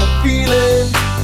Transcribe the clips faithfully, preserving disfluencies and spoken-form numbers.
feeling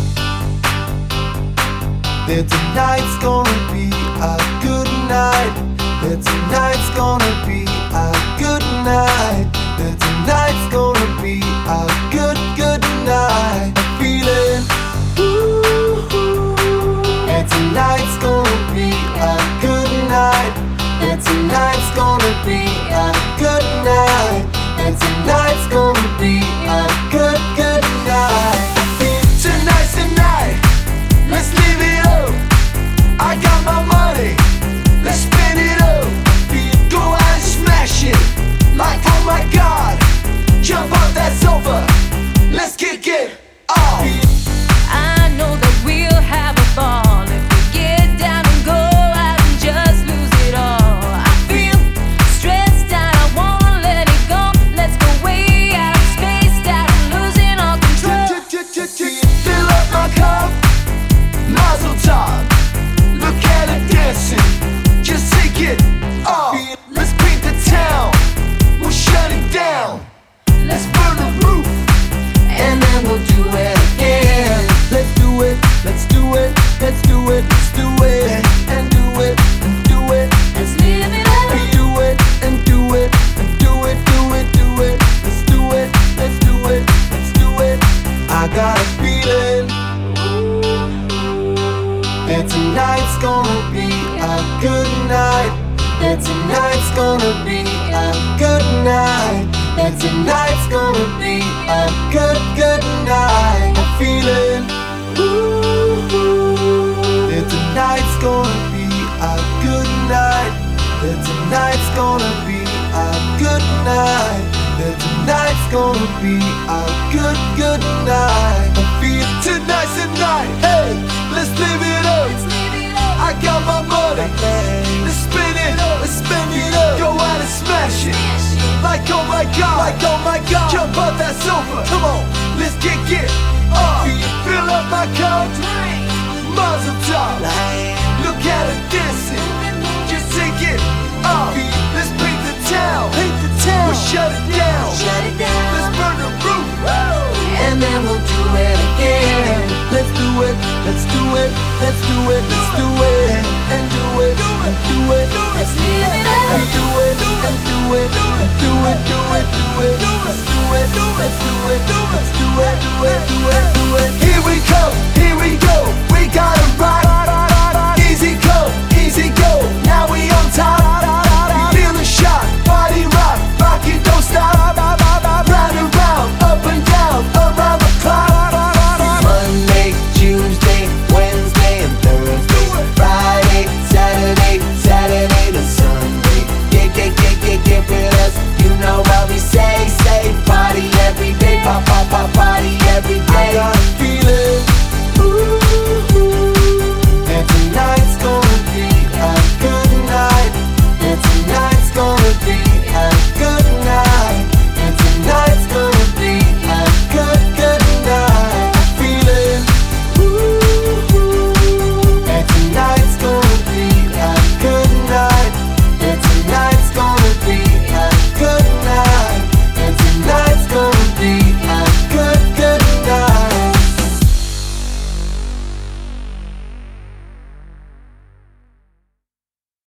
that tonight's gonna be a good night. That tonight's gonna be a good night. That tonight's gonna be a good, good night. I'm feeling, ooh, that tonight's gonna be a good night. That tonight's gonna be a good night. That tonight's gonna be a good, good night. Tonight's the night, let's live it up. I got my money, let's spend it up. Go out and smash it, like oh my god. Jump off that sofa, let's kick it off. I know that we'll have a ball if we get down and go out and just lose it all. I feel stressed out, I wanna let it go. Let's go way out of space, out and losing all control. Fill up my cup, Mazel tov. Look at her dancing, just take it off. Let's paint the town, we'll shut it down. Let's burn the roof, and then we'll do it again. Let's do it, let's do it, let's do it, let's do it, and do it, and do it. Let's live it up. And do it, and do it, and do it, do it, do it. Let's do it, let's do it, let's do it. I got a feeling that tonight's gonna be a good night. That tonight's gonna be a good night. That tonight's gonna be a good, good night. I'm feeling, ooh, that tonight's gonna be a good night. That tonight's gonna be a good night. That tonight's gonna be a good, good night. I feel tonight's the night. Hey, let's live it up. Let's live it up. I got my money. Let's spin it, let's spin it up. Go out and smash it. Like oh my god, like oh my god. Jump off that sofa. Come on, let's kick it off. Fill up my cup. Mazel tov. Look at her dancing. Just take it off. Let's paint the town. Paint the town. We'll shut it down. Shut it down. Let's burn the roof. And then we'll do it again. Let's do it. Let's do it. Let's do it. Let's do it. And do it. And do it. Let's live it up. And do it. And do it. And do it. Do it. Do it. Let's do it. Let's do it. Let's do it. Do it. Do it.